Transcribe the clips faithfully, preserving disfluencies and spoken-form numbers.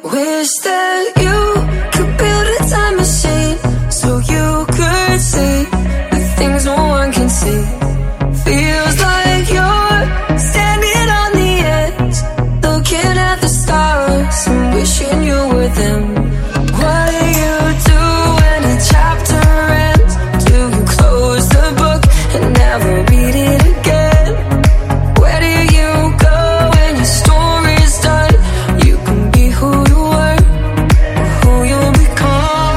Wish that you could build a time machine so you could see the things no one can see. Feels like you're standing on the edge, looking at the stars and wishing you were them. What do you do when a chapter ends? Do you close the book and never read it again? Where do you go when your story's done? You can be who you were, or who you'll become.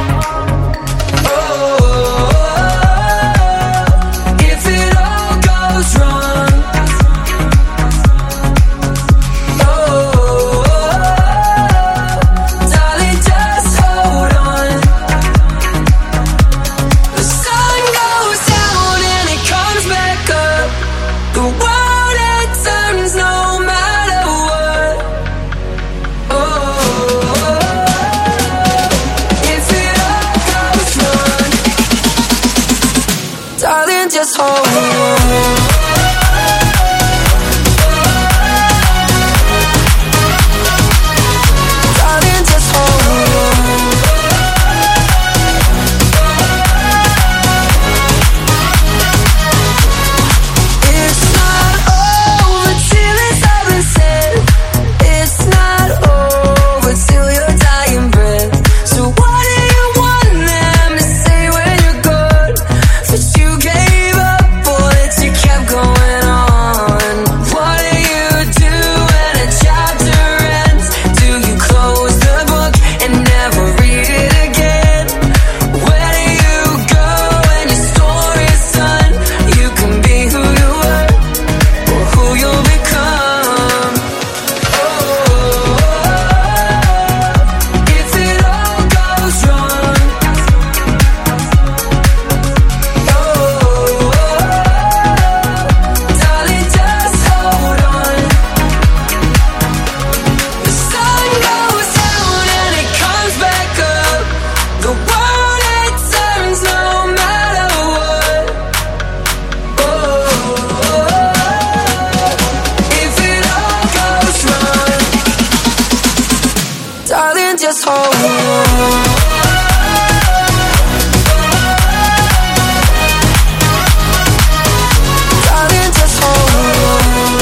Oh, if it all goes wrong. Oh, darling, just hold on. The sun goes down and it comes back up. The world it turns no matter what. Oh, if it all goes wrong, darling, just hold on. Darling, just hold on. It's not over till it's all been said. It's not over till your dying breath. So what do you want them to say when you're gone? That you gave up or that you kept going on? What do you do when a chapter ends? Do you close the book and never read it again? Where do you go when your story's done? You can be who you were, or who you'll become. Oh, if it all goes wrong. Oh, darling, just hold on. The sun goes down and it comes back up. The world it turns no matter what. Oh, if it all goes wrong, darling, just hold on. Darling, just hold on.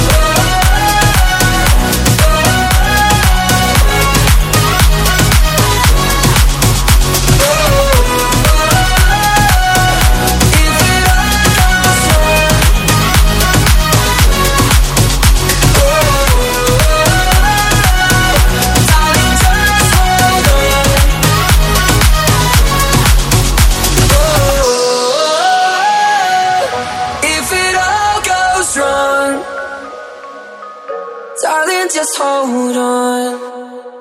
If it all goes wrong, darling, just hold on. If it all goes wrong, darling, just hold on.